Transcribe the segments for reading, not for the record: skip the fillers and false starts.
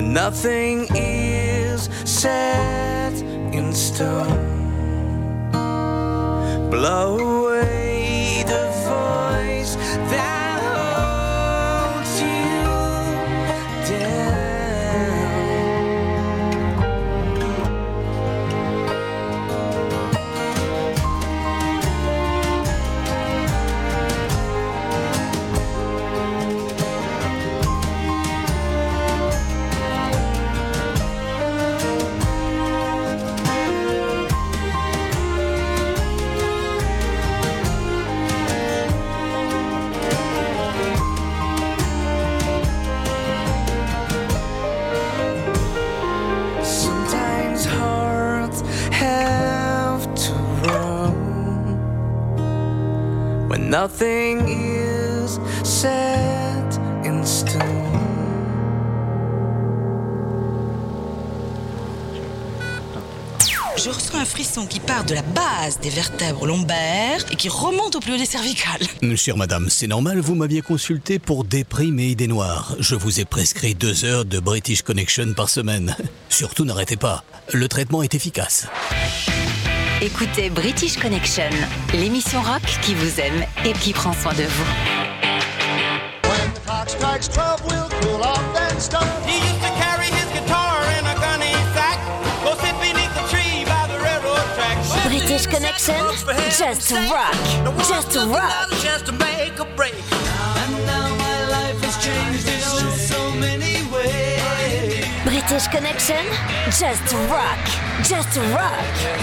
Nothing is set in stone. Blow away the voice that holds you down. Sometimes hearts have to roam when nothing is set in stone. Je ressens un frisson qui part de la base des vertèbres lombaires et qui remonte au plus haut des cervicales. Chère madame, c'est normal, vous m'aviez consulté pour des primes et idées noires. Je vous ai prescrit 2 heures de British Connection par semaine. Surtout n'arrêtez pas, le traitement est efficace. Écoutez British Connection, l'émission rock qui vous aime et qui prend soin de vous. When the clock strikes 12, we'll cool off and start. He used to carry his guitar in a gunny sack. Go sit beneath the tree by the railroad tracks. British Connection, just rock, just rock. Just to make a break. And now my life has changed in so many ways. British Connection, just rock, just rock.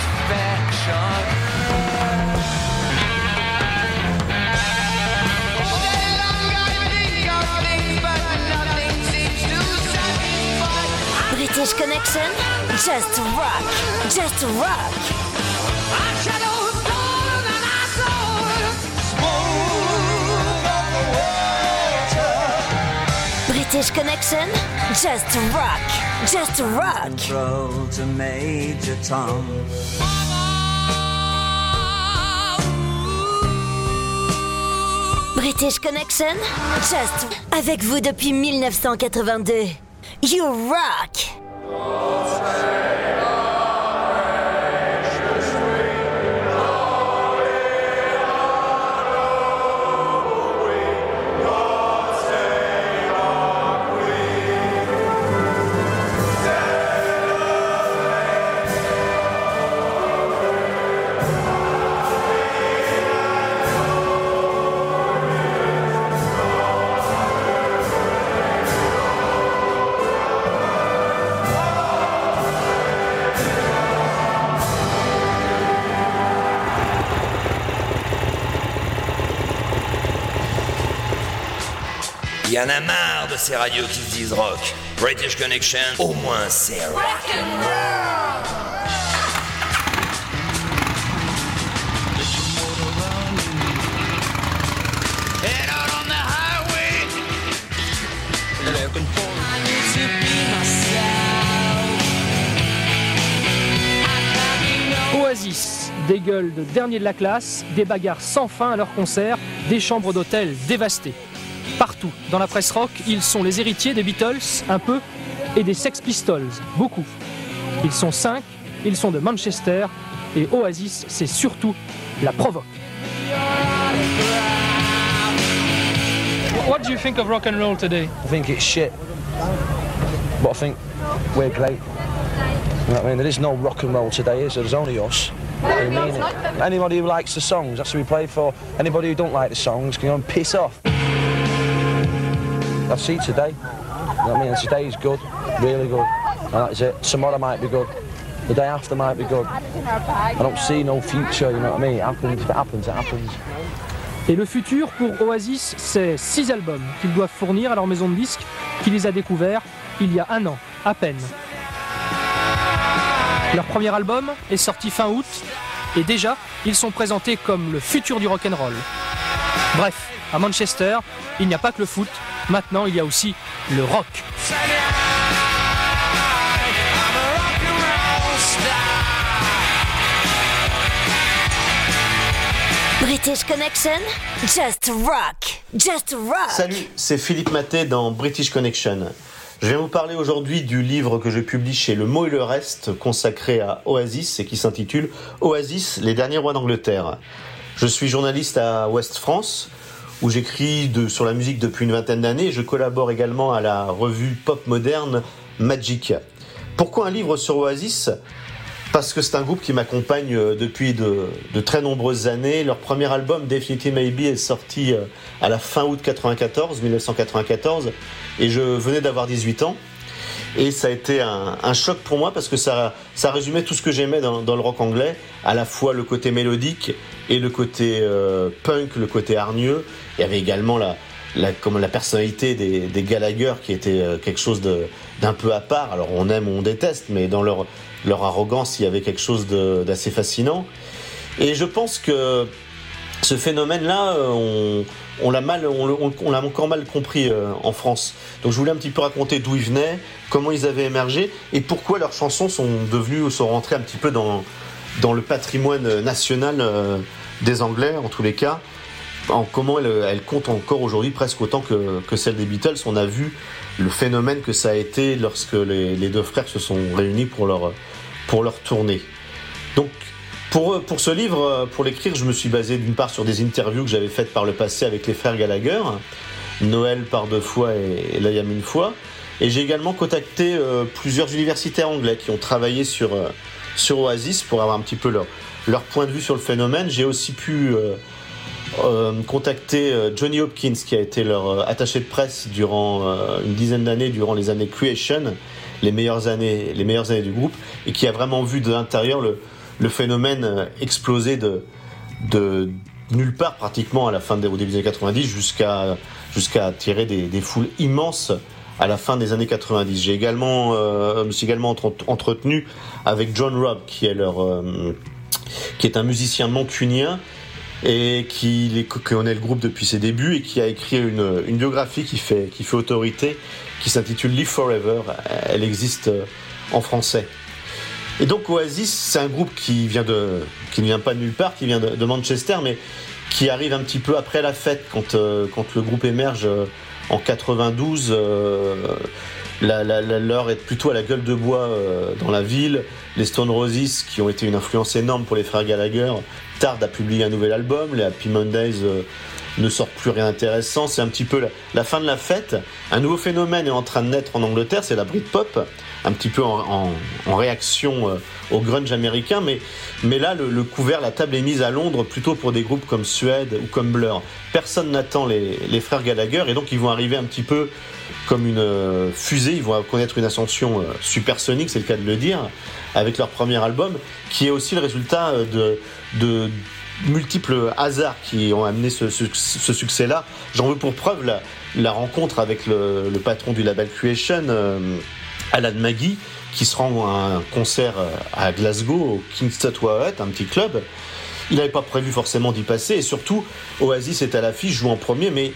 British Connection, just rock, just rock. British Connection, just rock, just rock. Control to Major Tom. British Connection, just avec vous depuis 1982. You rock. Il y en a marre de ces radios qui se disent rock. British Connection, au moins c'est rock. Head out on the highway. Looking for I need to be myself. Oasis, des gueules de dernier de la classe, des bagarres sans fin à leur concert, des chambres d'hôtel dévastées. Partout, dans la presse rock, ils sont les héritiers des Beatles, un peu, et des Sex Pistols, beaucoup. Ils sont 5, ils sont de Manchester, et Oasis, c'est surtout la provoque. What do you think of rock and roll today? I think it's shit, but I think we're great. You know what I mean? There is no rock and roll today, is there? There's only us. I mean it. Anybody who likes the songs, that's who we play for. Anybody who don't like the songs can go and piss off. I see today. You know what I mean? Today's good, really good. And that's it. Tomorrow might be good. The day after might be good. I don't see no future, you know what I mean? It happens, if it happens, it happens. Et le futur pour Oasis, c'est 6 albums qu'ils doivent fournir à leur maison de disques, qui les a découverts il y a 1 an, à peine. Leur premier album est sorti fin août, et déjà, ils sont présentés comme le futur du rock'n'roll. Bref, à Manchester, il n'y a pas que le foot, maintenant il y a aussi le rock. British Connection, just rock, just rock. Salut, c'est Philippe Maté dans British Connection. Je viens vous parler aujourd'hui du livre que je publie chez Le Mot et le Reste, consacré à Oasis et qui s'intitule Oasis, les derniers rois d'Angleterre. Je suis journaliste à Ouest France, où j'écris sur la musique depuis une vingtaine d'années. Je collabore également à la revue pop moderne Magic. Pourquoi un livre sur Oasis ? Parce que c'est un groupe qui m'accompagne depuis de très nombreuses années. Leur premier album, Definitely Maybe, est sorti à la fin août 1994, et je venais d'avoir 18 ans. Et ça a été un choc pour moi parce que ça résumait tout ce que j'aimais dans le rock anglais, à la fois le côté mélodique et le côté punk, le côté hargneux. Il y avait également la personnalité des Gallagher qui était quelque chose d'un peu à part. Alors on aime ou on déteste, mais dans leur arrogance, il y avait quelque chose d'assez fascinant. Et je pense que ce phénomène-là, on l'a encore mal compris en France. Donc je voulais un petit peu raconter d'où ils venaient, comment ils avaient émergé et pourquoi leurs chansons sont rentrées un petit peu dans le patrimoine national des Anglais, en tous les cas. Comment elles comptent encore aujourd'hui presque autant que celles des Beatles. On a vu le phénomène que ça a été lorsque les deux frères se sont réunis pour leur tournée. Donc pour ce livre, pour l'écrire, je me suis basé d'une part sur des interviews que j'avais faites par le passé avec les frères Gallagher, Noël par 2 fois et Liam une fois. Et j'ai également contacté plusieurs universitaires anglais qui ont travaillé sur Oasis pour avoir un petit peu leur point de vue sur le phénomène. J'ai aussi pu contacter Johnny Hopkins, qui a été leur attaché de presse durant une dizaine d'années, durant les années Creation, les meilleures années du groupe, et qui a vraiment vu de l'intérieur le phénomène exploser de nulle part pratiquement au début des années 90 jusqu'à attirer des foules immenses à la fin des années 90. Me suis également entretenu avec John Robb, qui est un musicien mancunien et qui connaît le groupe depuis ses débuts et qui a écrit une biographie qui fait autorité, qui s'intitule Live Forever. Elle existe en français. Et donc Oasis, c'est un groupe qui ne vient pas de nulle part, qui vient de Manchester, mais qui arrive un petit peu après la fête, quand le groupe émerge en 92. L'heure est plutôt à la gueule de bois dans la ville. Les Stone Roses, qui ont été une influence énorme pour les frères Gallagher, tardent à publier un nouvel album. Les Happy Mondays ne sortent plus rien d'intéressant. C'est un petit peu la fin de la fête. Un nouveau phénomène est en train de naître en Angleterre, c'est la Britpop, un petit peu en réaction au grunge américain. Mais là, le couvert, la table est mise à Londres plutôt pour des groupes comme Suede ou comme Blur. Personne n'attend les frères Gallagher, et donc ils vont arriver un petit peu comme une fusée. Ils vont connaître une ascension supersonique, c'est le cas de le dire, avec leur premier album, qui est aussi le résultat de multiples hasards qui ont amené ce succès-là. J'en veux pour preuve la rencontre avec le patron du label Creation, Alan Maggie, qui se rend à un concert à Glasgow, au King's Theatre, un petit club. Il n'avait pas prévu forcément d'y passer, et surtout Oasis est à l'affiche, joue en premier, mais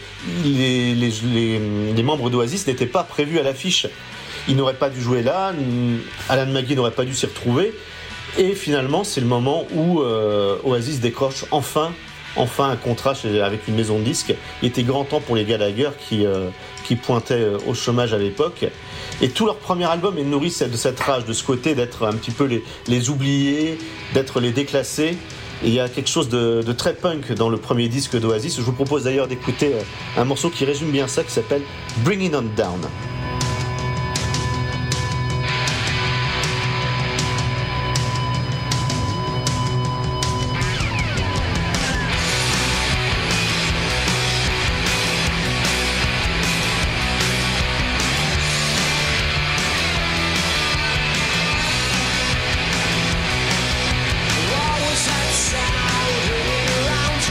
les membres d'Oasis n'étaient pas prévus à l'affiche. Ils n'auraient pas dû jouer là, Alan Maggie n'aurait pas dû s'y retrouver, et finalement c'est le moment où Oasis décroche enfin un contrat avec une maison de disques. Il était grand temps pour les Gallagher qui pointaient au chômage à l'époque. Et tout leur premier album est nourri de cette rage, de ce côté d'être un petit peu les oubliés, d'être les déclassés. Et il y a quelque chose de très punk dans le premier disque d'Oasis. Je vous propose d'ailleurs d'écouter un morceau qui résume bien ça, qui s'appelle Bring It On Down.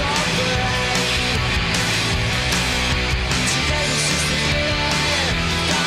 Today is just a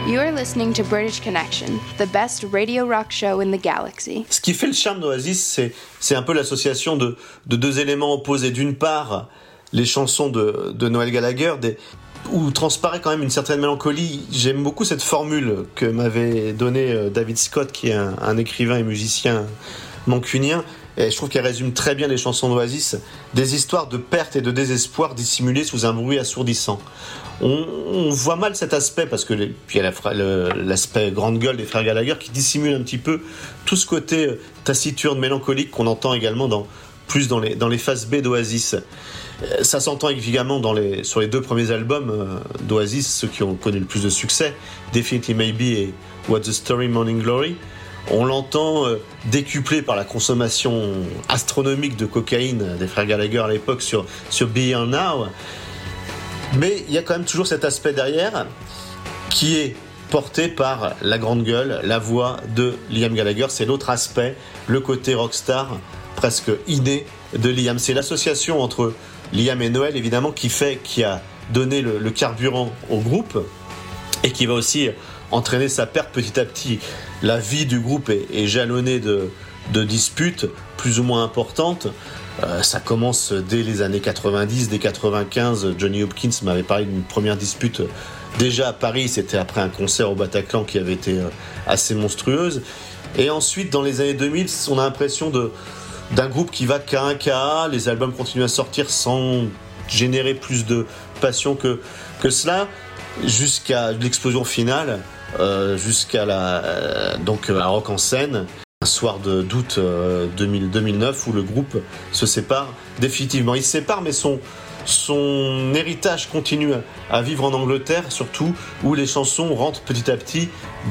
You are listening to British Connection, the best radio rock show in the galaxy. Ce qui fait le charme d'Oasis, c'est un peu l'association de deux éléments opposés. D'une part, les chansons de Noel Gallagher, où transparaît quand même une certaine mélancolie. J'aime beaucoup cette formule que m'avait donnée David Scott, qui est un écrivain et musicien mancunien. Et je trouve qu'elle résume très bien les chansons d'Oasis, des histoires de perte et de désespoir dissimulées sous un bruit assourdissant. On voit mal cet aspect, parce que puis il y a l'aspect grande gueule des frères Gallagher qui dissimule un petit peu tout ce côté taciturne, mélancolique qu'on entend également dans les phases B d'Oasis. Ça s'entend évidemment sur les deux premiers albums d'Oasis, ceux qui ont connu le plus de succès, Definitely Maybe et What's the Story Morning Glory. On l'entend décuplé par la consommation astronomique de cocaïne des frères Gallagher à l'époque sur Be Here Now. Mais il y a quand même toujours cet aspect derrière qui est porté par la grande gueule, la voix de Liam Gallagher. C'est l'autre aspect, le côté rockstar presque inné de Liam. C'est l'association entre Liam et Noel, évidemment, qui a donné le carburant au groupe et qui va aussi entraîner sa perte petit à petit. La vie du groupe est jalonnée de disputes plus ou moins importantes. Ça commence dès les années 90, dès 95. Johnny Hopkins m'avait parlé d'une première dispute déjà à Paris. C'était après un concert au Bataclan qui avait été assez monstrueuse. Et ensuite, dans les années 2000, on a l'impression d'un groupe qui va cas un cas. Les albums continuent à sortir sans générer plus de passion que cela, jusqu'à l'explosion finale, jusqu'à la Rock en scène, un soir d'août 2009, où le groupe se sépare définitivement. Il se sépare, mais son héritage continue à vivre en Angleterre, surtout où les chansons rentrent petit à petit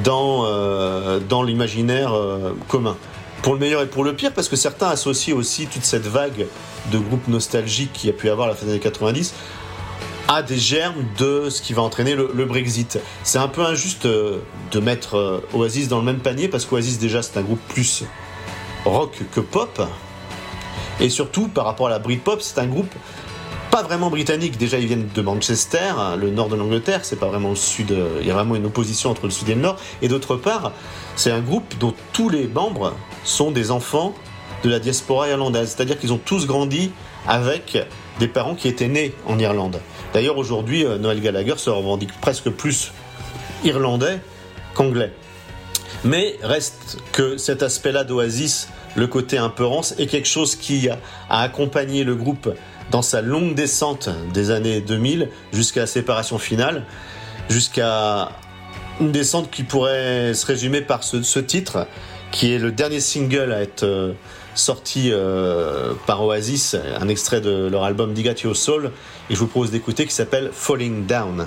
dans l'imaginaire commun. Pour le meilleur et pour le pire, parce que certains associent aussi toute cette vague de groupes nostalgiques qu'il y a pu avoir à la fin des années 90 à des germes de ce qui va entraîner le Brexit. C'est un peu injuste de mettre Oasis dans le même panier, parce qu'Oasis, déjà, c'est un groupe plus rock que pop. Et surtout, par rapport à la Britpop, c'est un groupe pas vraiment britannique. Déjà, ils viennent de Manchester, le nord de l'Angleterre, c'est pas vraiment le sud. Il y a vraiment une opposition entre le sud et le nord. Et d'autre part, c'est un groupe dont tous les membres sont des enfants de la diaspora irlandaise. C'est-à-dire qu'ils ont tous grandi avec des parents qui étaient nés en Irlande. D'ailleurs, aujourd'hui, Noel Gallagher se revendique presque plus irlandais qu'anglais. Mais reste que cet aspect-là d'Oasis, le côté un peu rance, est quelque chose qui a accompagné le groupe dans sa longue descente des années 2000 jusqu'à la séparation finale, jusqu'à une descente qui pourrait se résumer par ce titre, qui est le dernier single à être sorti par Oasis, un extrait de leur album Dig at Your Soul, et je vous propose d'écouter, qui s'appelle Falling Down.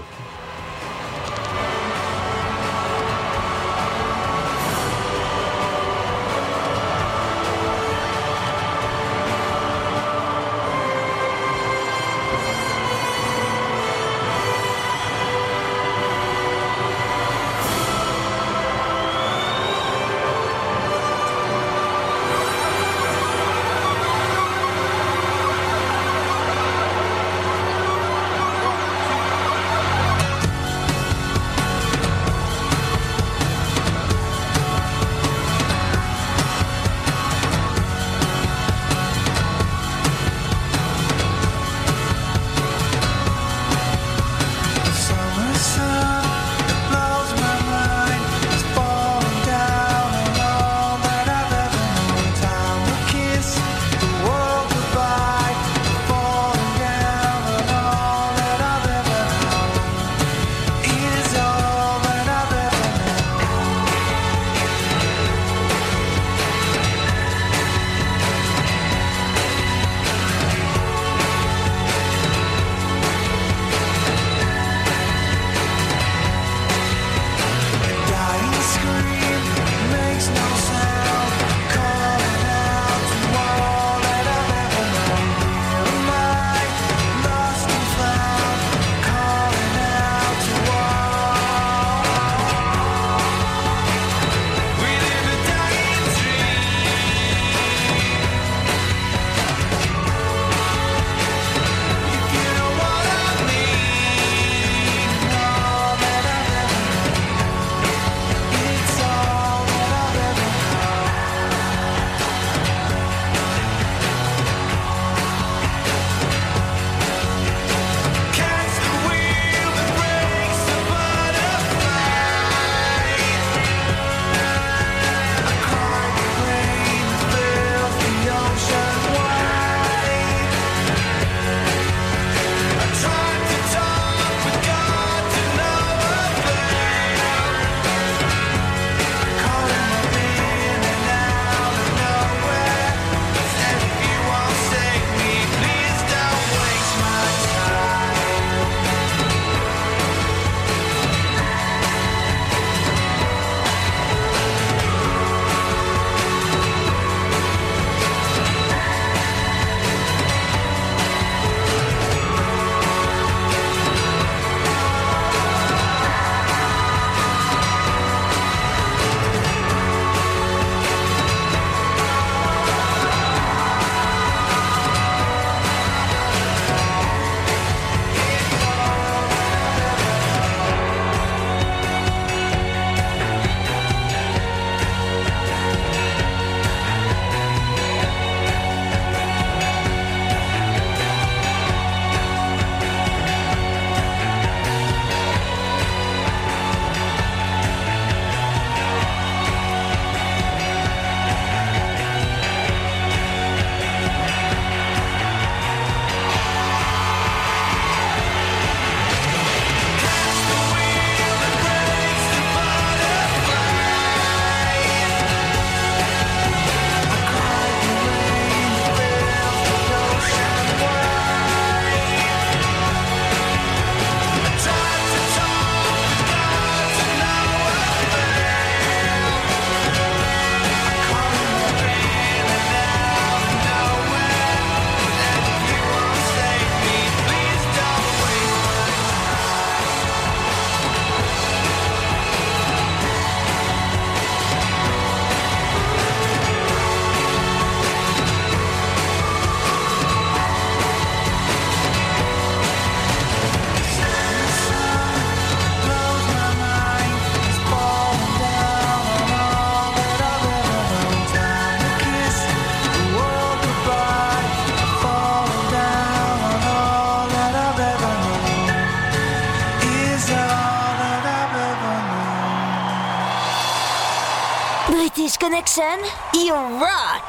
British Connection, you rock!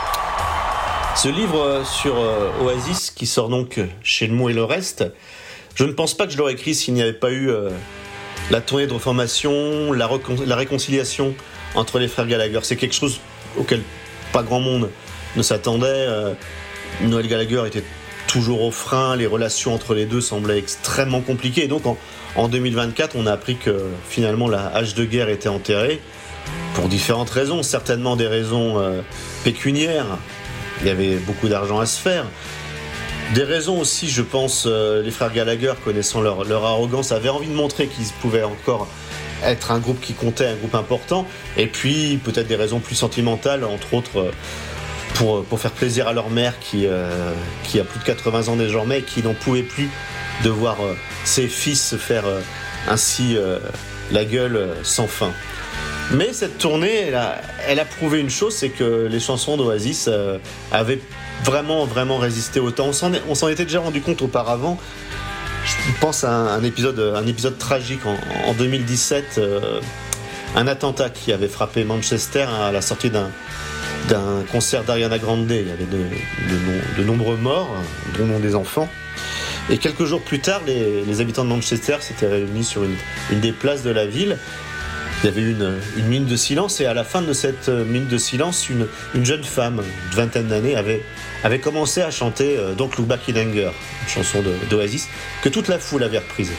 Ce livre sur Oasis, qui sort donc chez Le Mot et le Reste, je ne pense pas que je l'aurais écrit s'il n'y avait pas eu la tournée de reformation, la réconciliation entre les frères Gallagher. C'est quelque chose auquel pas grand monde ne s'attendait. Noël Gallagher était toujours au frein, les relations entre les deux semblaient extrêmement compliquées. Et donc en 2024, on a appris que finalement la hache de guerre était enterrée, pour différentes raisons, certainement des raisons pécuniaires. Il y avait beaucoup d'argent à se faire. Des raisons aussi, je pense, les frères Gallagher, connaissant leur arrogance, avaient envie de montrer qu'ils pouvaient encore être un groupe qui comptait, un groupe important. Et puis, peut-être des raisons plus sentimentales, entre autres, pour faire plaisir à leur mère qui a plus de 80 ans désormais et qui n'en pouvait plus de voir ses fils se faire ainsi la gueule sans fin. Mais cette tournée, elle a prouvé une chose, c'est que les chansons d'Oasis avaient vraiment résisté au temps. On s'en était déjà rendu compte auparavant. Je pense à un épisode tragique en 2017, un attentat qui avait frappé Manchester à la sortie d'un concert d'Ariana Grande. Il y avait de nombreux morts, dont des enfants. Et quelques jours plus tard, les habitants de Manchester s'étaient réunis sur une des places de la ville. Il y avait eu une minute de silence, et à la fin de cette minute de silence, une jeune femme de vingtaine d'années avait commencé à chanter Don't Look Back in Anger, une chanson d'Oasis, que toute la foule avait reprise.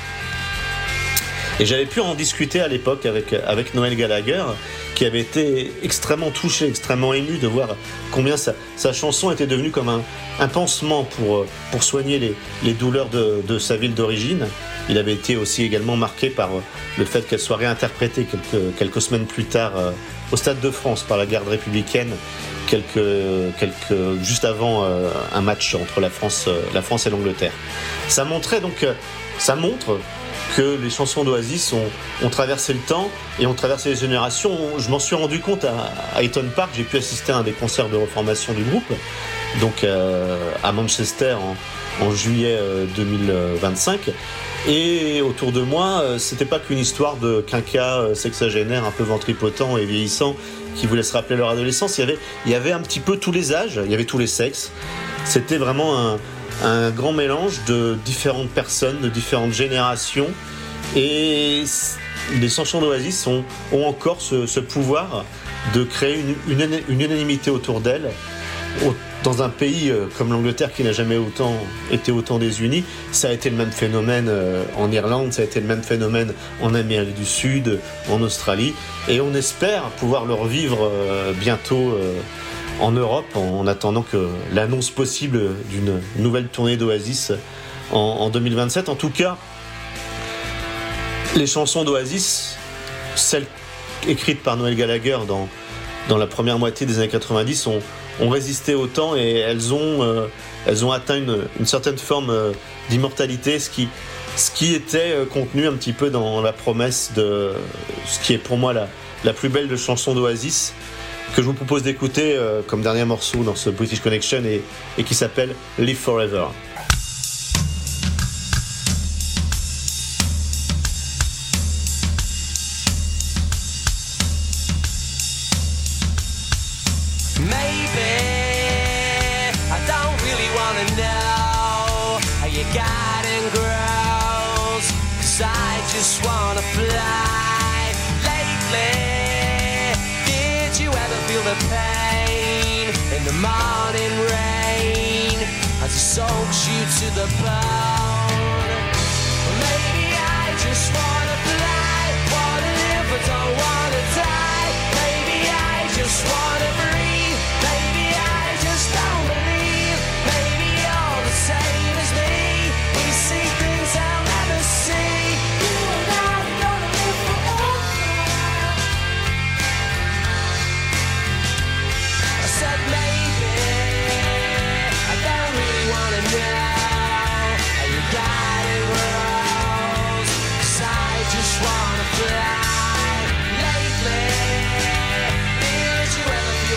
Et j'avais pu en discuter à l'époque avec Noël Gallagher, qui avait été extrêmement touché, extrêmement ému de voir combien sa chanson était devenue comme un pansement pour soigner les douleurs de sa ville d'origine. Il avait été aussi également marqué par le fait qu'elle soit réinterprétée quelques semaines plus tard au Stade de France par la garde républicaine, juste avant un match entre la France et l'Angleterre. Ça montre que les chansons d'Oasis ont traversé le temps et ont traversé les générations. Je m'en suis rendu compte à Eton Park. J'ai pu assister à un des concerts de reformation du groupe, donc à Manchester en juillet 2025. Et autour de moi, c'était pas qu'une histoire de quinquas sexagénaires un peu ventripotents et vieillissants qui voulaient se rappeler leur adolescence. Il y avait un petit peu tous les âges, il y avait tous les sexes. C'était vraiment un grand mélange de différentes personnes, de différentes générations. Et les chansons d'Oasis ont encore ce pouvoir de créer une unanimité autour d'elles. Dans un pays comme l'Angleterre qui n'a jamais été autant désuni. Ça a été le même phénomène en Irlande, ça a été le même phénomène en Amérique du Sud, en Australie. Et on espère pouvoir le revivre bientôt en Europe, en attendant que l'annonce possible d'une nouvelle tournée d'Oasis en 2027. En tout cas, les chansons d'Oasis, celles écrites par Noël Gallagher dans la première moitié des années 90, ont résisté au temps, et elles ont atteint une certaine forme d'immortalité, ce qui était contenu un petit peu dans la promesse de ce qui est pour moi la plus belle de chansons d'Oasis, que je vous propose d'écouter comme dernier morceau dans ce British Connection, et qui s'appelle Live Forever. Just wanna fly. Lately, did you ever feel the pain in the morning rain as it soaks you to the bone? Well, maybe I just wanna fly, wanna live but don't wanna die. Maybe I just wanna breathe. Maybe I just don't believe. Maybe you're the same as me. We see things I'll never see. Wanna fly lately? Did you ever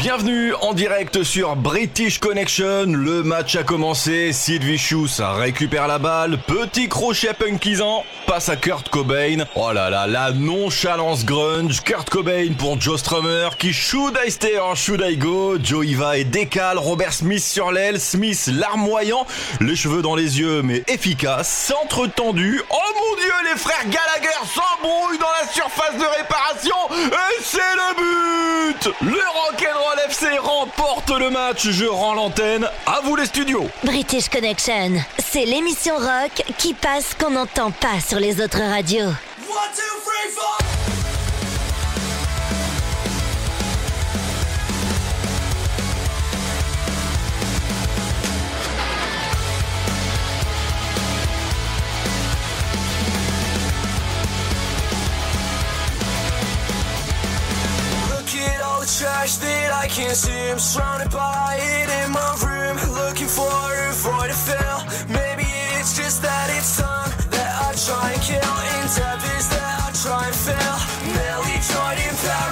Bienvenue en direct sur British Connection. Le match a commencé. Sid Vicious récupère la balle. Petit crochet punkisant. Passe à Kurt Cobain. Oh là là, la nonchalance grunge. Kurt Cobain pour Joe Strummer qui should I stay or should I go. Joe y va et décale. Robert Smith sur l'aile. Smith larmoyant. Les cheveux dans les yeux mais efficace. Centre tendu. Oh mon Dieu, les frères Gallagher s'embrouillent dans la surface de réparation. Et c'est le but. Le Rock'n'Roll FC remporte le match. Je rends l'antenne. À vous les studios. British Connection, c'est l'émission rock qui passe qu'on n'entend pas sur les autres radios. 1, 2, 3, 4. Trash that I can't see, I'm surrounded by it in my room, looking for a void to fill. Maybe it's just that it's time that I try and kill. In depth is that